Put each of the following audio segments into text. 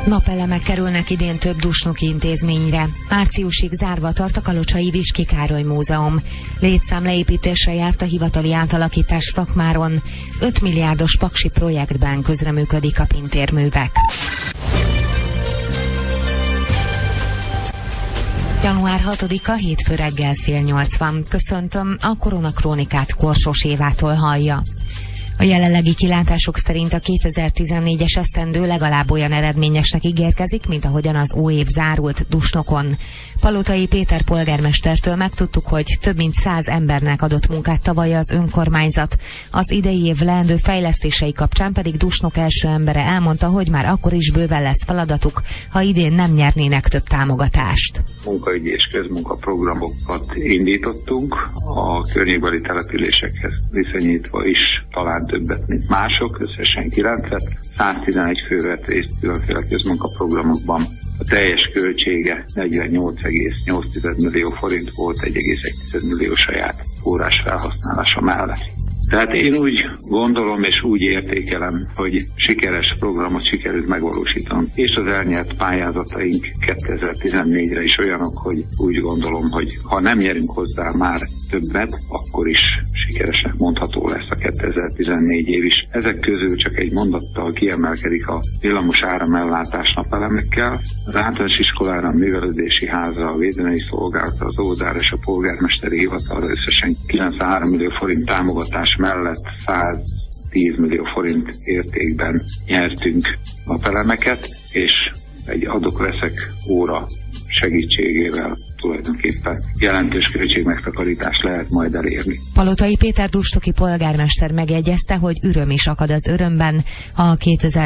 Napelemek kerülnek idén több dusnoki intézményre. Márciusig zárva tart a Kalocsai Viski Károly Múzeum. Létszámleépítésre járt a hivatali átalakítás szakmáron. 5 milliárdos paksi projektben közreműködik a Pintér Művek. Január 6-a hétfő reggel 7:30 van. Köszöntöm, a Koronakrónikát Korsós Évától hallja. A jelenlegi kilátások szerint a 2014-es esztendő legalább olyan eredményesnek ígérkezik, mint ahogyan az óév zárult Dusnokon. Palotai Péter polgármestertől megtudtuk, hogy több mint 100 embernek adott munkát tavaly az önkormányzat. Az idei év leendő fejlesztései kapcsán pedig Dusnok első embere elmondta, hogy már akkor is bőven lesz feladatuk, ha idén nem nyernének több támogatást. Munkaügyi és közmunkaprogramokat indítottunk, a környékbeli településekhez viszonyítva is talán többet, mint mások, összesen 9-et, 111 fő vett részt különféle közmunkaprogramokban. A teljes költsége 48,8 millió forint volt, 1,1 millió saját forrás felhasználása mellett. Tehát én úgy gondolom és úgy értékelem, hogy sikeres programot sikerült megvalósítanunk, és az elnyert pályázataink 2014-re is olyanok, hogy úgy gondolom, hogy ha nem nyerünk hozzá már többet, akkor is sikeresnek mondható lesz a 2014 év is. Ezek közül csak egy mondattal kiemelkedik a villamos áramellátás napelemekkel. Az általános iskolára, a művelődési házra, a védelmi szolgálatra, az óvodára és a polgármesteri hivatalra összesen 93 millió forint támogatás mellett 110 millió forint értékben nyertünk napelemeket, és egy adok-veszek óra segítségével tulajdonképpen jelentős költségmegtakarítást lehet majd elérni. Palotai Péter dusnoki polgármester megjegyezte, hogy öröm is akad az örömben, ha a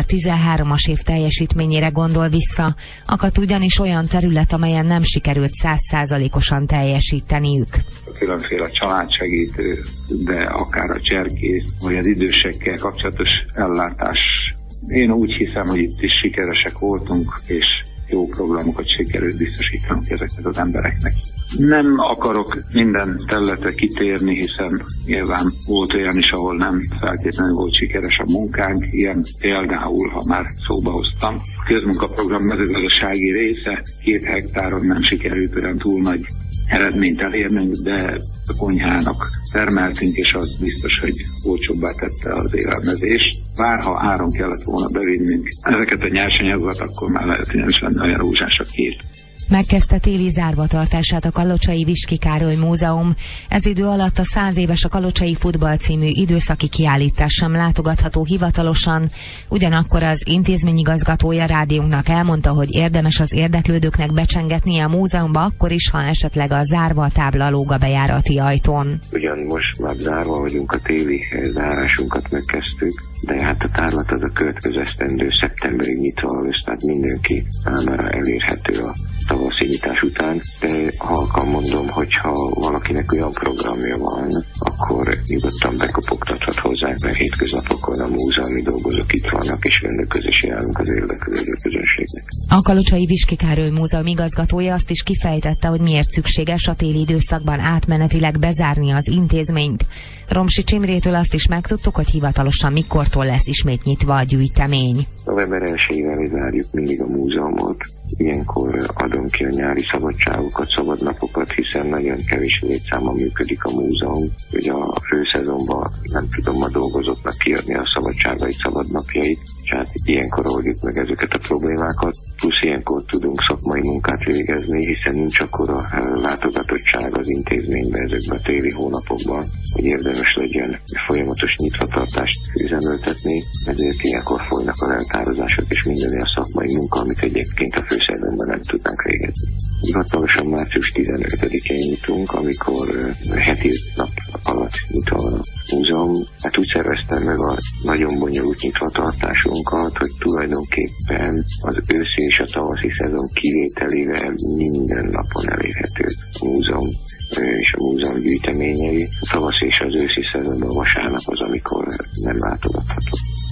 2013-as év teljesítményére gondol vissza. Akadt ugyanis olyan terület, amelyen nem sikerült 100%-osan teljesíteniük. A különféle családsegítő, de akár a cserkész, vagy az idősekkel kapcsolatos ellátás. Én úgy hiszem, hogy itt is sikeresek voltunk, és jó programokat sikerült biztosítanunk ezeknek az embereknek. Nem akarok minden területre kitérni, hiszen nyilván volt olyan is, ahol nem feltétlenül volt sikeres a munkánk. Ilyen például, ha már szóba hoztam, a közmunkaprogram mezőgazdasági része 2 hektáron nem sikerült olyan túl nagy eredményt elérnünk, de a konyhának termeltünk, és az biztos, hogy olcsóbbá tette az élelmezést. Bár ha áron kellett volna bevinnünk ezeket a nyersanyagokat, akkor már lehet, hogy nem is lenne olyan rózsás a kép. Megkezdte téli zárvatartását a Kalocsai Viski Károly Múzeum. Ez idő alatt a 100 éves a Kalocsai Futball című időszaki kiállítás sem látogatható hivatalosan. Ugyanakkor az intézményigazgatója rádiónknak elmondta, hogy érdemes az érdeklődőknek becsengetnie a múzeumba akkor is, ha esetleg a zárva tábla lóg a bejárati ajtón. Ugyan most már zárva vagyunk, a téli zárásunkat megkezdtük, de hát a tárlat az a következő esztendő szeptemberig nyitva lesz, tehát mindenki számára elérhető a tavaszi nyitás után, de halkan mondom, hogyha valakinek olyan programja van, akkor nyugodtan bekopogtathat hozzánk, mert hétköznapokon a múzeumi dolgozók itt vannak, és rendelkezésre állunk az érdeklődő közönségnek. A Kalocsai Viski Károly Múzeum igazgatója azt is kifejtette, hogy miért szükséges a téli időszakban átmenetileg bezárni az intézményt. Romsics Imrétől azt is megtudtuk, hogy hivatalosan mikortól lesz ismét nyitva a gyűjtemény. November 1-ével zárjuk mindig a múzeumot. Ilyenkor adom ki a nyári szabadságokat, szabadnapokat, hiszen nagyon kevés létszámmal működik a múzeum. Ugye a főszezonban nem tudom a dolgozóknak kiadni a szabadságait, szabadnapjait, tehát ilyenkor oldjuk meg ezeket a problémákat. Plusz ilyenkor tudunk szakmai munkát végezni, hiszen nincs akkora látogatottság az intézményben ezekben a téli hónapokban, hogy érdemes legyen folyamatos nyitvatartást üzemeltetni, ezért ilyenkor folynak a leltározások és minden olyan szakmai munka, amit egyébként a főszezonban nem tudnánk végezni. Hivatalosan március 15-én nyitunk, amikor heti nap alatt nyitva a múzeum. Hát úgy szerveztem meg a nagyon bonyolult nyitvatartásunkat, hogy tulajdonképpen az őszi és a tavaszi szezon kivételével minden napon elérhető a múzeum és a múzeum gyűjteményei. A tavaszi és az őszi szezonban vasárnap az, amikor nem látogatható.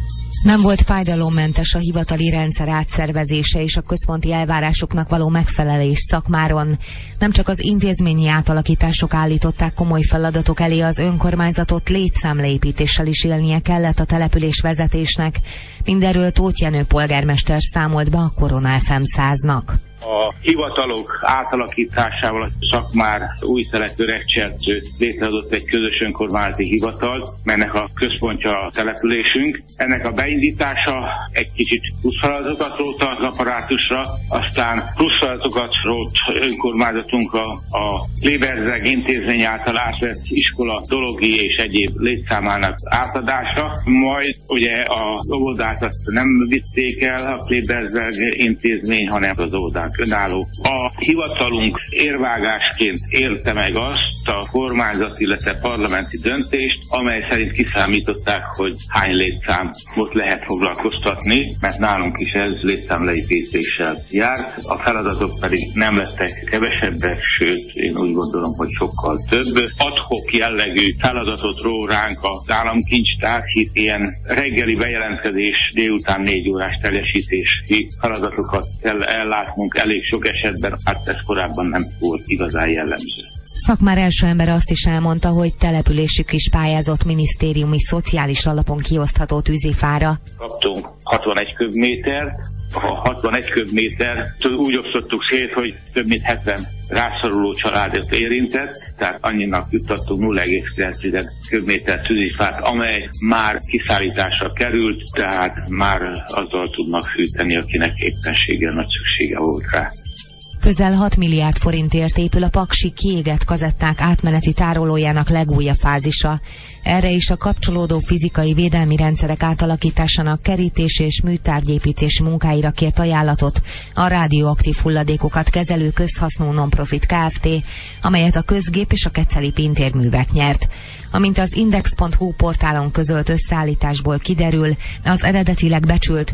Nem volt fájdalommentes a hivatali rendszer átszervezése és a központi elvárásoknak való megfelelés Szakmáron. Nem csak az intézményi átalakítások állították komoly feladatok elé az önkormányzatot, létszámleépítéssel is élnie kellett a település vezetésnek. Mindenről Tóth Jenő polgármester számolt be a Korona FM 100-nak. A hivatalok átalakításával a Szakmár Újszelek-Öregcsertő létrehozott egy közös önkormányzati hivatalt, melynek a központja a településünk. Ennek a beindítása egy kicsit plusz feladatokat rótt az apparátusra, aztán plusz feladatokat rótt önkormányzatunkra a Kleberzeg intézmény által átvett iskola dologi és egyéb létszámának átadása. Majd ugye az óvodát azt nem vitték el a Kleberzeg intézmény, hanem az óvodák önálló. A hivatalunk érvágásként élte meg azt a kormányzati, illetve parlamenti döntést, amely szerint kiszámították, hogy hány létszámot lehet foglalkoztatni, mert nálunk is ez létszámleépítéssel járt. A feladatok pedig nem lettek kevesebbek, sőt, én úgy gondolom, hogy sokkal több. Ad-hoc jellegű feladatot ró ránk az államkincstár, hisz ilyen reggeli bejelentkezés, délután 4 órás teljesítési feladatokat kell ellátnunk elég sok esetben, hát ez korábban nem volt igazán jellemző. Szakmár első ember azt is elmondta, hogy településük is pályázott minisztériumi szociális alapon kiosztható tűzifára. Kaptunk 61 köbmétert, a 61 köbmétert úgy osztottuk szét, hogy több mint 70 rászoruló családot érintett, tehát annyinak juttattunk 0,9 köbméter tűzifát, amely már kiszállításra került, tehát már azzal tudnak fűteni, akinek éppenséggel nagy szüksége volt rá. Közel 6 milliárd forintért épül a paksi kiégett kazetták átmeneti tárolójának legújabb fázisa. Erre is a kapcsolódó fizikai védelmi rendszerek átalakításának kerítés és műtárgyépítési munkáira kért ajánlatot a rádióaktív hulladékokat kezelő közhasznú non-profit Kft., amelyet a Közgép és a Keceli Pintérművek nyert. Amint az Index.hu portálon közölt összeállításból kiderül, az eredetileg becsült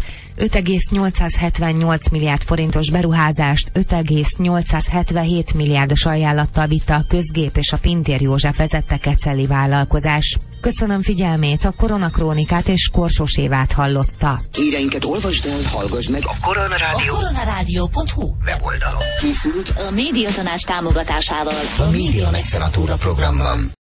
5,878 milliárd forintos beruházást 5,877 milliárdos ajánlattal vitte a Közgép és a Pintér József vezette keceli vállalkozás. Köszönöm figyelmét, a Koronakrónikát és Korsós Évát hallotta. Híreinket olvasd el, hallgass meg a koronarádió.hu weboldalon. Készült a Médiatanács támogatásával a Média Mecenatúra programban.